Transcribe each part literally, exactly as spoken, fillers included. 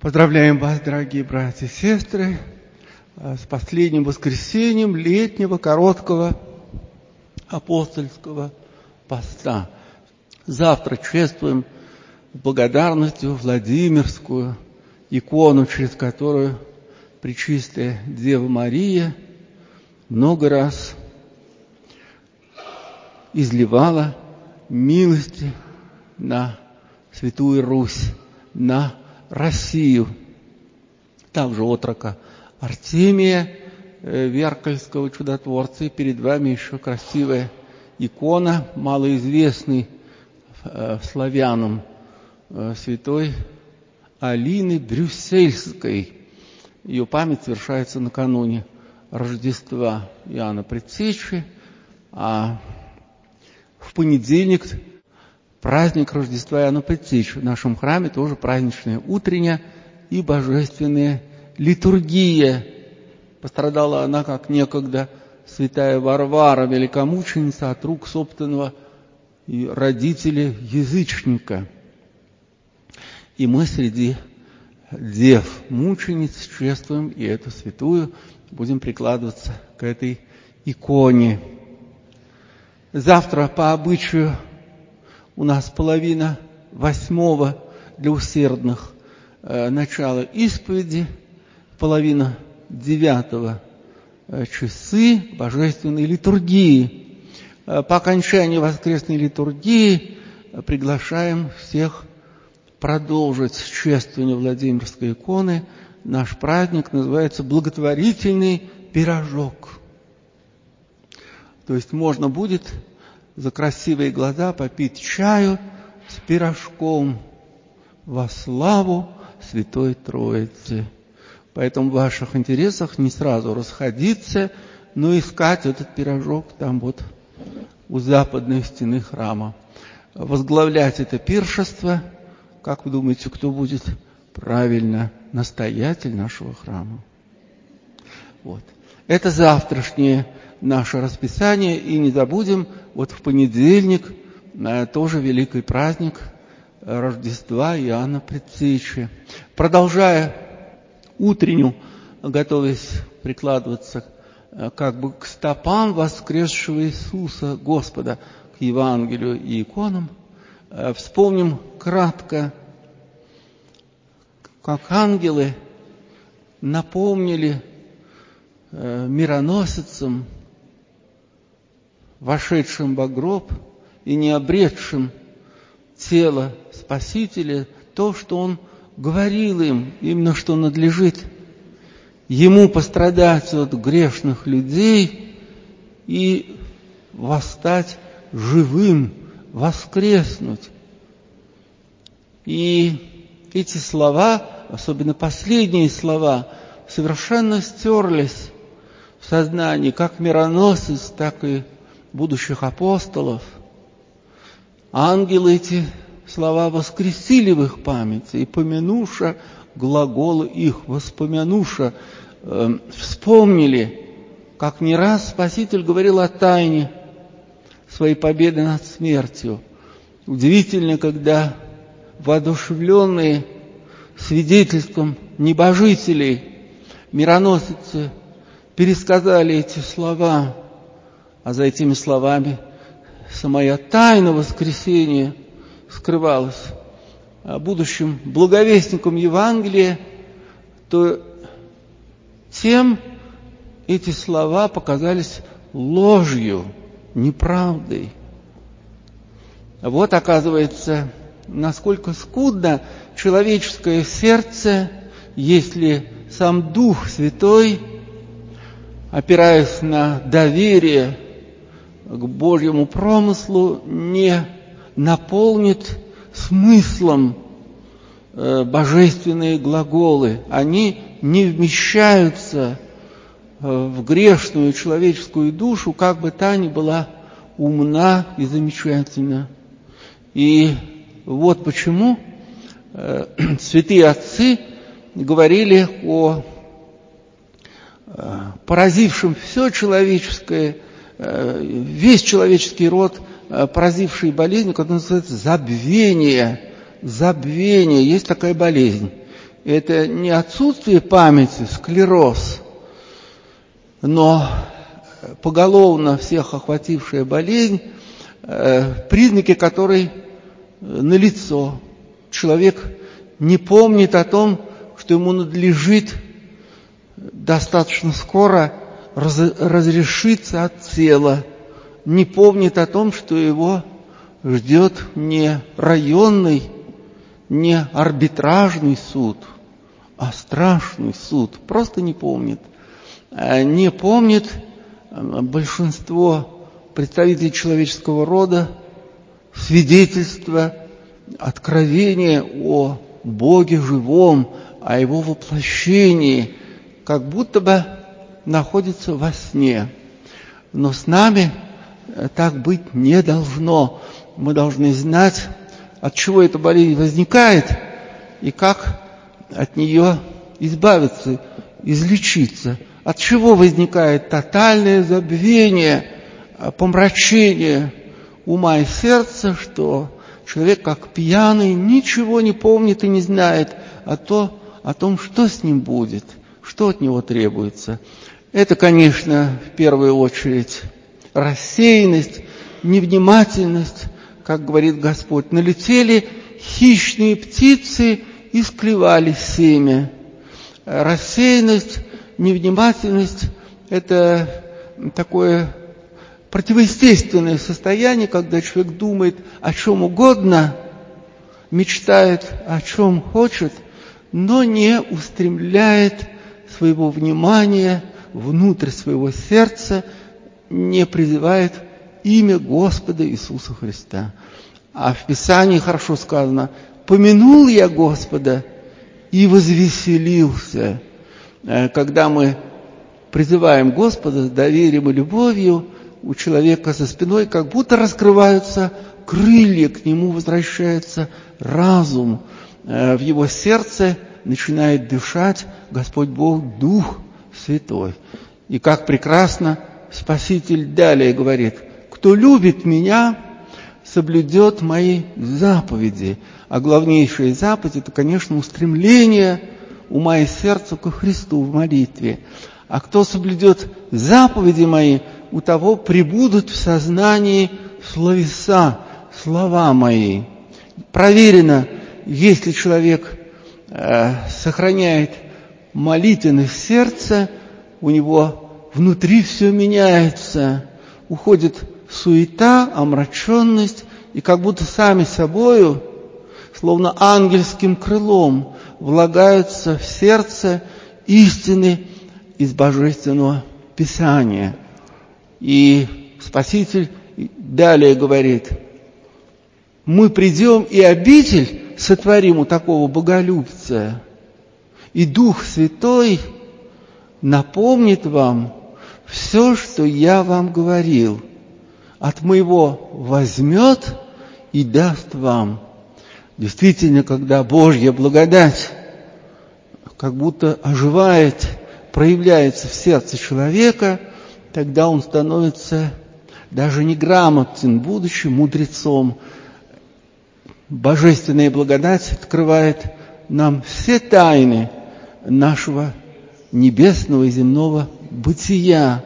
Поздравляем вас, дорогие братья и сестры, с последним воскресеньем летнего короткого апостольского поста. Завтра чествуем благодарностью Владимирскую икону, через которую Пречистая Дева Мария много раз изливала милости на Святую Русь, на Россию. Также отрока Артемия Веркальского чудотворца. И перед вами еще красивая икона, малоизвестный славянам, святой Алины Брюссельской. Ее память совершается накануне Рождества Иоанна Предтечи, а в понедельник праздник Рождества Иоанна Предтечи. В нашем храме тоже праздничная утренняя и божественная литургия. Пострадала она, как некогда святая Варвара, великомученица, от рук собственного родителя-язычника. И мы среди дев-мучениц чествуем и эту святую, будем прикладываться к этой иконе. Завтра по обычаю у нас половина восьмого для усердных э, начала исповеди, половина девятого э, часы божественной литургии. Э, по окончании воскресной литургии э, приглашаем всех продолжить чествование Владимирской иконы. Наш праздник называется «Благотворительный пирожок». То есть можно будет за красивые глаза попить чаю с пирожком во славу Святой Троицы. Поэтому в ваших интересах не сразу расходиться, но искать этот пирожок там вот у западной стены храма. Возглавлять это пиршество, как вы думаете, кто будет? Правильно, настоятель нашего храма. Вот. Это завтрашнее наше расписание, и не забудем, вот в понедельник тоже великий праздник Рождества Иоанна Предтечи. Продолжая утреннюю, готовясь прикладываться как бы к стопам воскресшего Иисуса Господа, к Евангелию и иконам, вспомним кратко, как ангелы напомнили мироносицам, вошедшим во гроб и не обретшим тело Спасителя, то, что Он говорил им, именно что надлежит Ему пострадать от грешных людей и восстать живым, воскреснуть. И эти слова, особенно последние слова, совершенно стерлись в сознании как мироносец, так и будущих апостолов. Ангелы эти слова воскресили в их памяти, и помянуша глаголы их, воспомянуша, э, вспомнили, как не раз Спаситель говорил о тайне своей победы над смертью. Удивительно, когда воодушевленные свидетельством небожителей мироносцы пересказали эти слова, а за этими словами самая тайна воскресения скрывалась. А будущим благовестником Евангелия, то тем эти слова показались ложью, неправдой. Вот, оказывается, насколько скудно человеческое сердце, если сам Дух Святой, опираясь на доверие к Божьему промыслу, не наполнит смыслом э, божественные глаголы. Они не вмещаются э, в грешную человеческую душу, как бы та ни была умна и замечательна. И вот почему э, святые отцы говорили о э, поразившем все человеческое, э, весь человеческий род, э, поразившей болезнью, которая называется забвение. Забвение. Есть такая болезнь. Это не отсутствие памяти, склероз, но поголовно всех охватившая болезнь, признаки которой налицо. Человек не помнит о том, что ему надлежит достаточно скоро раз, разрешиться от тела, не помнит о том, что его ждет не районный, не арбитражный суд, а страшный суд. Просто не помнит. Не помнит большинство представителей человеческого рода свидетельства, откровения о Боге живом, о Его воплощении, как будто бы находится во сне. Но с нами так быть не должно. Мы должны знать, от чего эта болезнь возникает и как от нее избавиться, излечиться. От чего возникает тотальное забвение, помрачение ума и сердца, что человек, как пьяный, ничего не помнит и не знает о, то, о том, что с ним будет, что от него требуется. Это, конечно, в первую очередь рассеянность, невнимательность, как говорит Господь. Налетели хищные птицы и склевали семя. Рассеянность, невнимательность – это такое противоестественное состояние, когда человек думает о чем угодно, мечтает о чем хочет, но не устремляет своего внимания внутрь своего сердца, не призывает имя Господа Иисуса Христа. А в Писании хорошо сказано: «Помянул я Господа и возвеселился». Когда мы призываем Господа с доверием и любовью, у человека за спиной как будто раскрываются крылья, к нему возвращается разум, в его сердце начинает дышать Господь Бог, Дух Святой. И как прекрасно Спаситель далее говорит: «Кто любит Меня, соблюдет Мои заповеди». А главнейшая заповедь – это, конечно, устремление ума и сердца ко Христу в молитве. А кто соблюдет заповеди Мои, у того пребудут в сознании словеса, слова Мои. Проверено, если человек э, сохраняет молитвенность сердца, у него внутри все меняется, уходит суета, омраченность, и как будто сами собою, словно ангельским крылом, влагаются в сердце истины из Божественного Писания. И Спаситель далее говорит: мы придем и обитель сотворим у такого боголюбца, и Дух Святой напомнит вам все, что я вам говорил. От моего возьмет и даст вам. Действительно, когда Божья благодать как будто оживает, проявляется в сердце человека, тогда он становится даже неграмотен, будучи мудрецом. Божественная благодать открывает нам все тайны нашего небесного и земного бытия.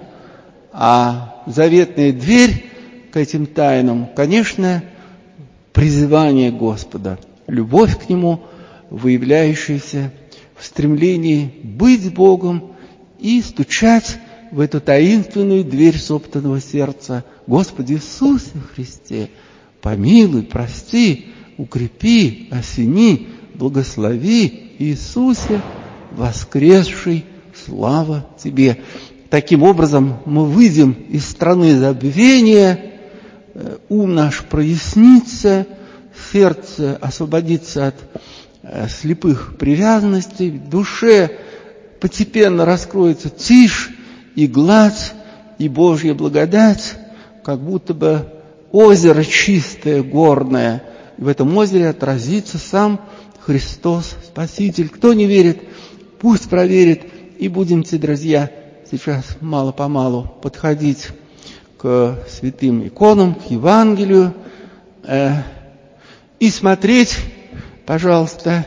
А заветная дверь к этим тайнам, конечно, призывание Господа, любовь к Нему, выявляющаяся в стремлении быть с Богом и стучать в эту таинственную дверь собственного сердца: Господи Иисусе Христе, помилуй, прости, укрепи, осени, благослови, Иисусе воскресший, слава Тебе. Таким образом мы выйдем из страны забвения, ум наш прояснится, сердце освободится от слепых привязанностей, в душе постепенно раскроется тишь и гладь, и Божья благодать, как будто бы озеро чистое, горное. И в этом озере отразится сам Христос, Спаситель. Кто не верит, пусть проверит. И будемте, друзья, сейчас мало-помалу подходить к святым иконам, к Евангелию, э, и смотреть, пожалуйста,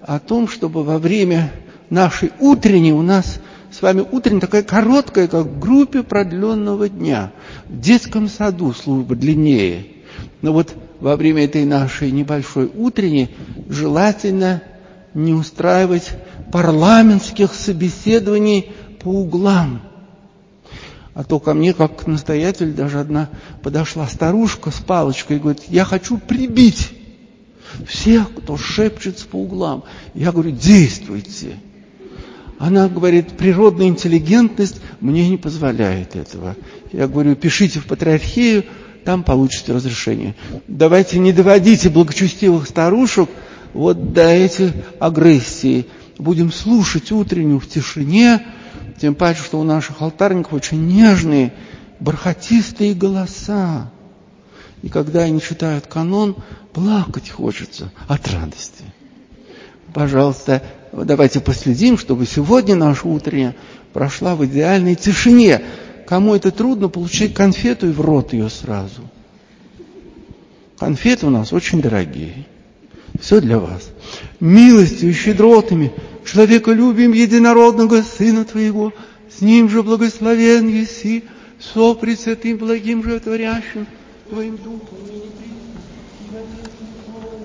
о том, чтобы во время нашей утренней, у нас с вами утренняя такая короткая, как в группе продленного дня. В детском саду служба длиннее. Но вот во время этой нашей небольшой утренней желательно не устраивать парламентских собеседований по углам. А то ко мне, как к настоятелю, даже одна подошла старушка с палочкой и говорит: я хочу прибить всех, кто шепчется по углам. Я говорю: действуйте. Она говорит: природная интеллигентность мне не позволяет этого. Я говорю: пишите в патриархию, там получите разрешение. Давайте не доводите благочестивых старушек вот до этих агрессий. Будем слушать утреннюю в тишине, тем паче, что у наших алтарников очень нежные, бархатистые голоса. И когда они читают канон, плакать хочется от радости. Пожалуйста, давайте последим, чтобы сегодня наша утренняя прошла в идеальной тишине. Кому это трудно, получай конфету и в рот ее сразу. Конфеты у нас очень дорогие. Все для вас. Милостью и щедротами человеколюбием единородного Сына Твоего, с Ним же благословен еси, со пресвятым благим животворящим Твоим Духом.